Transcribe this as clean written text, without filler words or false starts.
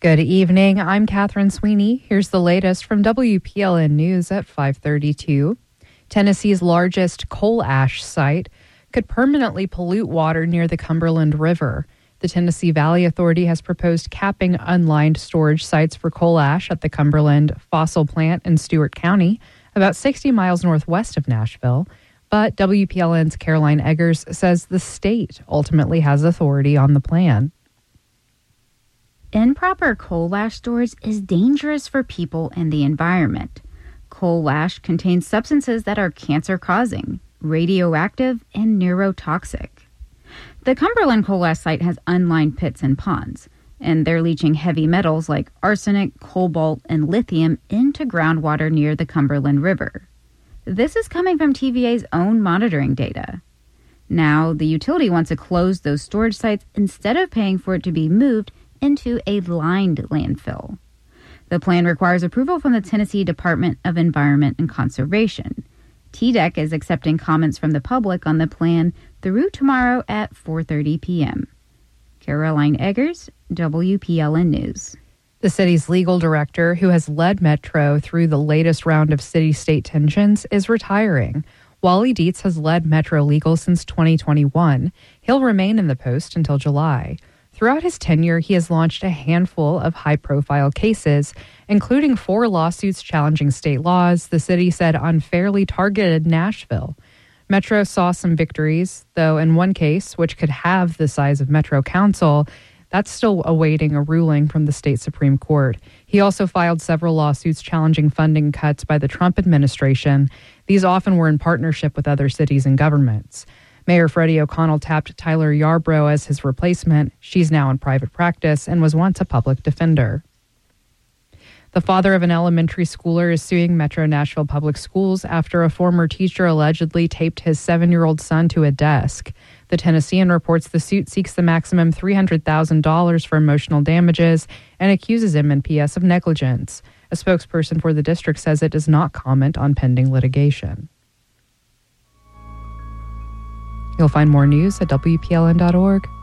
Good evening. I'm Catherine Sweeney. Here's the latest from WPLN News at 5:32. Tennessee's largest coal ash site could permanently pollute water near the Cumberland River. The Tennessee Valley Authority has proposed capping unlined storage sites for coal ash at the Cumberland Fossil Plant in Stewart County, about 60 miles northwest of Nashville. But WPLN's Caroline Eggers says the state ultimately has authority on the plan. Improper coal ash storage is dangerous for people and the environment. Coal ash contains substances that are cancer-causing, radioactive, and neurotoxic. The Cumberland coal ash site has unlined pits and ponds, and they're leaching heavy metals like arsenic, cobalt, and lithium into groundwater near the Cumberland River. This is coming from TVA's own monitoring data. Now, the utility wants to close those storage sites instead of paying for it to be moved into a lined landfill. The plan requires approval from the Tennessee Department of Environment and Conservation. TDEC is accepting comments from the public on the plan through tomorrow at 4:30 p.m. Caroline Eggers, WPLN News. The city's legal director, who has led Metro through the latest round of city-state tensions, is retiring. Wally Dietz has led Metro Legal since 2021. He'll remain in the post until July. Throughout his tenure, he has launched a handful of high-profile cases, including 4 lawsuits challenging state laws the city said unfairly targeted Nashville. Metro saw some victories, though in one case, which could have the size of Metro Council, that's still awaiting a ruling from the state Supreme Court. He also filed several lawsuits challenging funding cuts by the Trump administration. These often were in partnership with other cities and governments. Mayor Freddie O'Connell tapped Tyler Yarbrough as his replacement. She's now in private practice and was once a public defender. The father of an elementary schooler is suing Metro Nashville Public Schools after a former teacher allegedly taped his 7-year-old son to a desk. The Tennessean reports the suit seeks the maximum $300,000 for emotional damages and accuses MNPS of negligence. A spokesperson for the district says it does not comment on pending litigation. You'll find more news at WPLN.org.